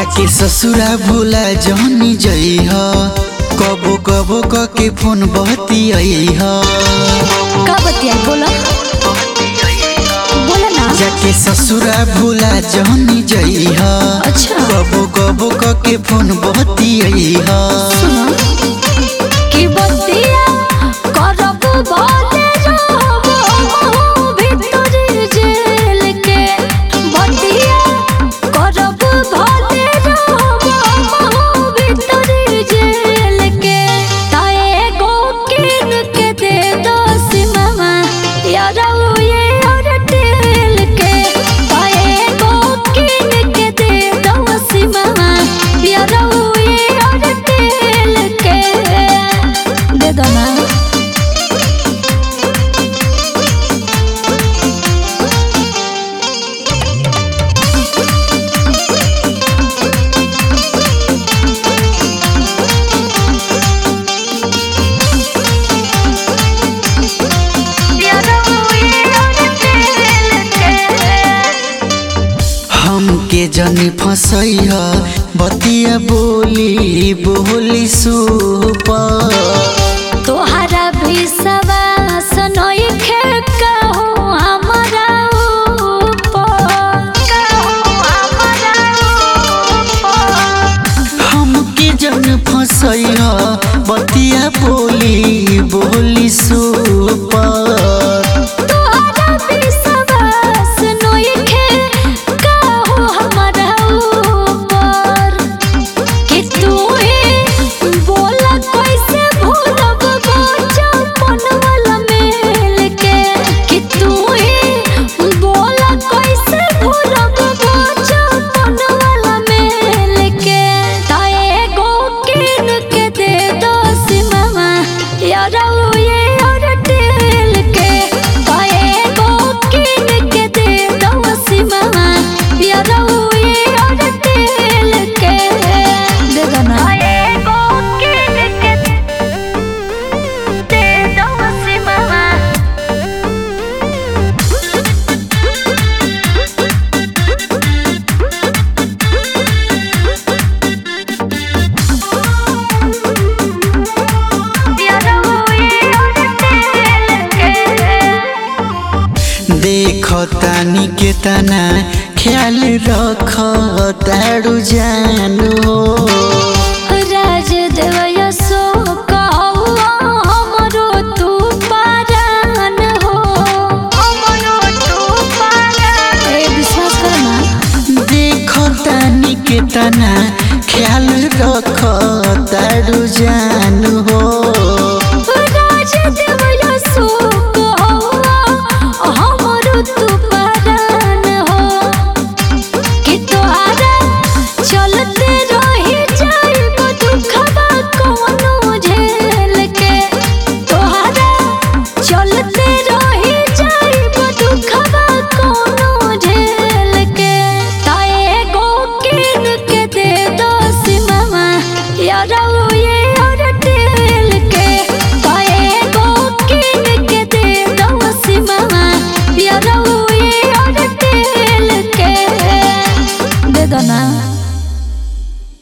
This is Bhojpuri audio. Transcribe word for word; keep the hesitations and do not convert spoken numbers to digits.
जाके ससुरा भूला जानी जइह कबो कबो क के फोन बतियाइह का बतियाई बोला बोला ना जाके ससुरा भूला जानी जइह अच्छा कबो कबो क के फोन बतियाइह सुनो कि बतिया करब भले रहबो भीतर जेल के बतिया करब भले रहबो भीतर जेल के ताए गो किन के दे दो सिमामा यार ये और तेल के ताए गो किन के दे दो सिमामा यार ये और तेल के दे दो ना हमके जनी फसैह बतिया बोली बोली सुपर तोहरा भी सवास नइखे कहू हमरा ऊपर कहू हमरा ऊपर हमके जन फसैह बतिया बोली बोली सुपर तोहरा भी सवास नइखे कहू हमरा ऊपर कि तू ही बोला कैसे भूलब बचपन वाला मेल के कि तू ही बोला कैसे भूलब बचपन वाला मेल के ताए गो किन के दे दो सिमामा यार ये और तेल के ताए गो किन के दे दो सिमामा यार ये और तेल के दे दो ना ताए गो किन के दे दो सिमामा देखो तानी के तना ख्याल रख तारू जानो राज देवया सो कहू हमरो तू पारान हो हमरो तू पारान ए विश्वास कर ना देखो तानी के तना ख्याल रख तारू जानो राज देवया सो कहू हमरो तू पारान हो कि तोहरा चलते रही जाइब दुखबा कोनो झेल के तोहरा चलते रही जाइब दुखबा कोनो झेल के ताए गो किन के दे दो सिमामा यार ये और तेल के ताए गो किन के दे दो सिमामा यार ये और तेल के दे दो ना।